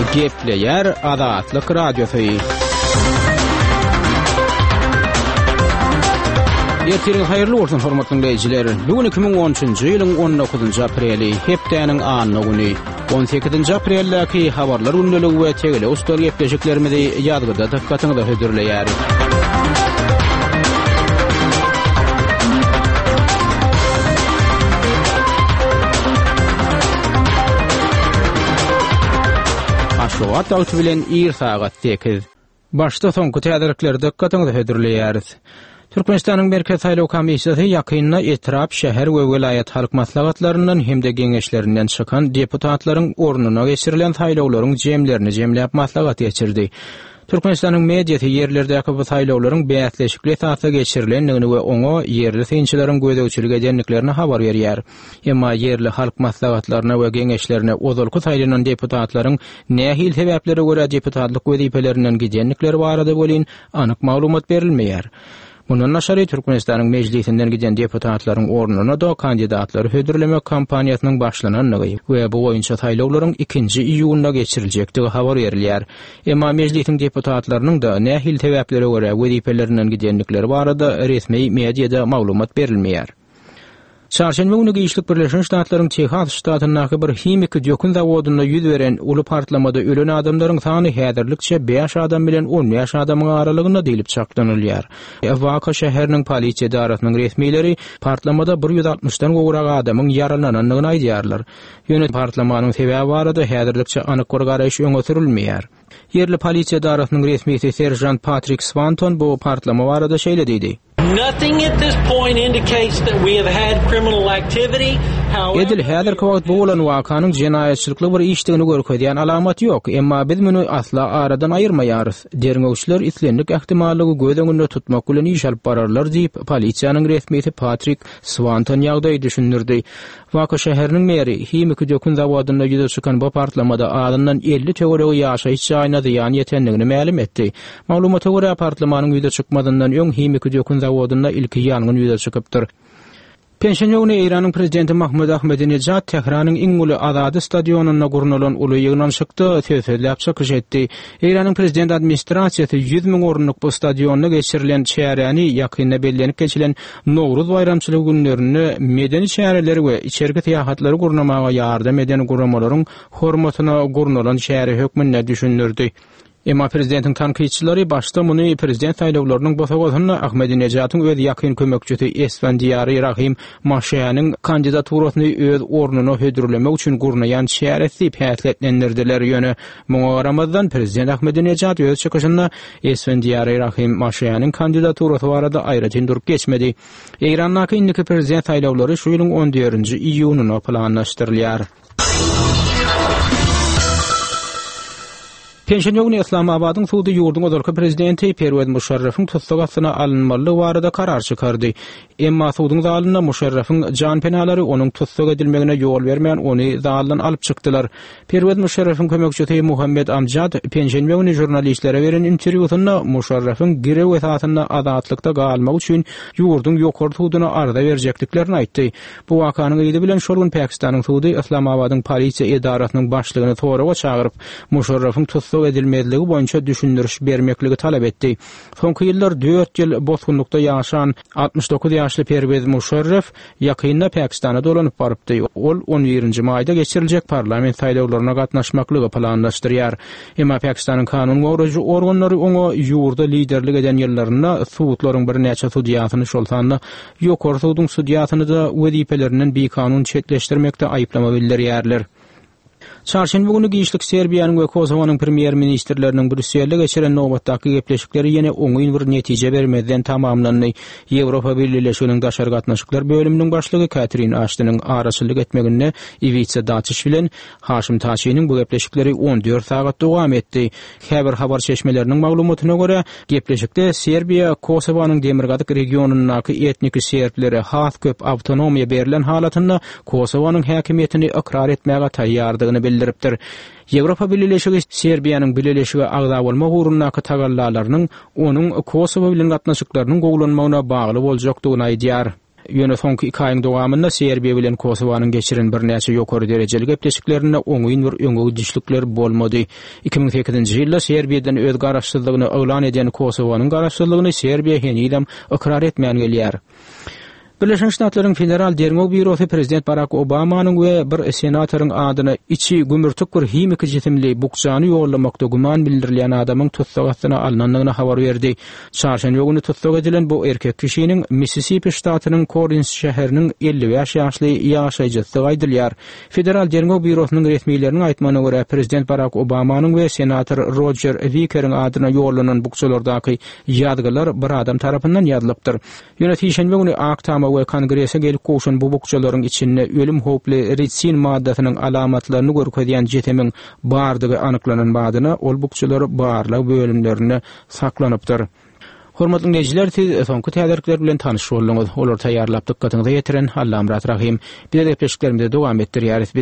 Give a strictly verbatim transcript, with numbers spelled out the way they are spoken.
Gepleyer Azatlyk Radiosu. Ertirin hayırlı olsun hormatly dinleyijiler. Bugün iki bin on üçünji ýylyň on dokuzunjy apreli, hepdeniň anyny güni. on sekizinji aprelläki habarlar gündəligi we tegele ustal gepleşiklerimizi ýadgyrda dikkatiňizde hödürleýär. Aşuat awty bilen ir sagat sekiz. Başda soňky täderlikleri dikkatiňizde hödürleýäris. Türkmenistanyň Merkez Saýlaw Komissiýasy ýakynda etrap şäher we welaýat halk maslahatlaryndan hemde geňeşlerinden çykan deputatlaryň ornuna geçirilen saýlawlaryň jemlerini jemläp maslahat geçirdi. Türkmenistanyň mediýasy ýerlerdäki bu saýlawlaryň bäýatleşikli esasda geçirilendigini we oňa ýerli synçylaryň gödäwçilik edenliklerini habar berýär. Emma ýerli halk maslahatlaryna we geňeşlerine ozalky saýlanan deputatlaryň nähil sebäplere görä deputatlyk wezipelerinden gidenlikleri barada bolyn anyk maglumat berilmeýär. Bundan naşary Türkmenistanyň meclisinden giden deputatlaryň ornuna da kandidatlary hödürlemek kampaniýasynyň başlananyny we bu boýunça saýlawlaryň ikinji iýununa geçiriljekdigi habar berilýär. Emma meclisiň deputatlarynyň da nähil sebäplere görä wezipelerinden gidenlikleri barada resmi mediýada maglumat berilmeýär. Çarşamba günü Giýişlik Birleşen Ştatlaryň Texas ştatynyň bir himik dökün zawodunda ýüz beren uly partlamada ölen adamlaryň sany häzirlikçe beş adam bilen on beş adamyň aralygynda diýilip çaklanylýar. Waka şäheriniň polisiýa idarasynyň resmileri partlamada bir yüz altmışdan gowrak adamyň yaralananyny aýdýarlar. Ýöne partlamanyň sebäbi barada häzirlikçe anyk bir garaýş öňe sürilmeýär. Yerli polisiýa idarasynyň resmisi serjant Patrick Swanton bu partlama barada şeýle diýdi. Nothing at this point indicates that we have had criminal activity. Edil häzir wagt bu bolan wakanyň jenaýetçilikli bir işdigini görkezýän alamat ýok, emma biz muny asla aradan aýyrmaýarys. Derňewçiler islenlik ähtimalligi göz öňünde tutmak bilen iş alyp bararlar diýip polisiýanyň resmisi Patrick Swanton ýagdaýy düşündirdi. Waka şäheriniň meri himik dökün zawodunda ýüze çykan bu partlamada adamdan elli töweregi ýaşaýyş ýaýyna ýan ýetenligini ma'lum etdi. Maglumata görä partlamanyň ýüze çykmadandan öň himik dökün zawodunda ilki ýangyn ýüze çykypdyr. Pensiýanyň Iranyň prezidenti Mahmud Ahmadinejad Tehranyň iň uly Azady stadionuna gurnulan uly ýygynan çykdy, söýsledip çykyş etdi. Iranyň prezident administrasiýasy yüz miň orunluk bu stadionuna geçirilen çäräni ýakynda bellenip geçilen Nowruz bayramçylygy günlerini medeni çäreleri we içerki tiýahatlary gurnamaga ýardam eden gurramalaryň hormatyna gurnulan şäher hökmüne düşündirdi. Emma prezidentiň tanqidçileri başda muny prezident saýlawlarynyň bosagosyna Ahmedinejadyň öz ýakyn kömekçisi Esfandiýary Rahim Maşyanyň kandidaturasyny öz ornuna hödürlemek üçin gurnaýan şähereti päsletlendirdiler ýöne. Muňa garamazdan prezident Ahmedinejad öz çykyşynda Esfandiýary Rahim Maşyanyň kandidaturasy barada aýryjyn durup geçmedi. Eýrandaky indiki prezident saýlawlary şu ýylyň on dördünji iýunyna planlaşdyrylýar. Pensiýanyň Islamabadyň suwdy ýurduň özalky prezidenti Perwez Musharrafyň tutsagyna alınmaly barada karar çykardy. Emma suwdyň zalyna Musharrafyň jan penalary onuň tutsag edilmegine ýol bermän ony zaldan alyp çykdylar. Perwez Musharrafyň kömekçisi Muhammed Amjad pensiýanyň jurnalistlere beren interwýusynda Musharrafyň girew esasyna azatlykda galmak üçin ýurduň ýokary suwdyna arda berjekliklerini aýtdy. Bu wakanyň ýyly bilen şol gün Pakistanyň suwdy Islamabadyň polisiýa idarasynyň başlygyny soraga çagyryp Musharrafyň tutsag edilmediligi boýunça düşündiriş bermekligi talap etdi. Soňky ýyllar dört ýyl bosgunlukda ýaşan altmış dokuz ýaşly Perwez Musharraf ýakynda Pakistana dolanyp barypdy. Ol on birinji maýda geçiriljek parlament saýlawlaryna gatnaşmaklygy planlaşdyrýar. Emma Pakistanyň kanun goraýjy organlary oňa ýurda liderlik eden ýyllarynda suwutlaryň bir näçe sudiýasyny şol sanly ýokary suwdyň sudiýasyny da wezipelerinden bir kanun çetleşdirmekde aýyplama bildirýärler. Çarşamba günü Giýişlik Serbiýanyň we Kosowanyň premier ministrleriniň Brüsselde geçiren nowbatdaky gepleşikleri ýene oňy bir netije bermeden tamamlandy. Ýewropa Birleşiginiň daşar gatnaşyklar bölüminiň başlygy Catherine Ashton'yň araçylyk etmegine Ivica Dačić bilen Haşim Taçiýanyň bu gepleşikleri on dört sagat dowam etdi. Häber habar çeşmeleriniň maglumatyna görä, gepleşikde Serbiýa Kosowanyň Demirgazyk regionundaky etnik serblere has köp awtonomiýa berilen halatynda Kosowanyň häkimiýetini ikrar etmäge taýýardygyny bildiripdir. Ýewropa Birleşigi Serbiýanyň birleşigi agza bolmak urundaky tagallalarynyň onuň Kosowa bilen gatnaşyklarynyň gowlanmagyna bagly boljakdygyny aýdýar. ýöne soňky iki aýyň dowamynda Serbiýa bilen Kosowanyň geçiren bir näçe ýokary derejeli gepleşiklerine oňuýyn bir öňe düşlükler bolmady. iki ming sekizinji ýylda Serbiýadan öz garaşsyzlygyny öwlan eden Kosowanyň garaşsyzlygyny Serbiýa henüýem ikrar etmän gelýär. Birleşmiş Ştatlaryň Federal Dermok Bürosu Prezident Barack Obamanyň we bir senatoryň adyna içi gümürtük bir himiki jitimli bukjany ýollamakda guman bildirilýän adamyň tutsagyna alnandygyny habar berdi. Çarşamba güni tutsak edilen bu erkek kişiniň Mississippi ştatynyň Corinth şäheriniň elli beş ýaşly ýaşaýjysy aýdylýar. Federal Dermok Bürosunyň resmiýetleriniň aýtmagyna görä Prezident Barack Obamanyň we senator Roger Wicker'iň adyna ýollanan bukçalardaky ýadgylar bir adam tarapyndan ýadylypdyr. Ýönetişenme güni Aktama we kongrese gelip goşun bu bukçalaryň içinde ölüm hoply ritsin maddasynyň alamatlaryny görkezýän jetemiň bardygy anyklanan badyna ol bukçalary barlyk bölümlerine saklanypdyr. Hormatly dinleyijiler, soňky täderikler bilen tanyş bolýaňyz. Olar taýýarlap dykkatyňyza ýetiren Allam Rahim. Bir de gepleşiklerimizi dowam etdirýäris.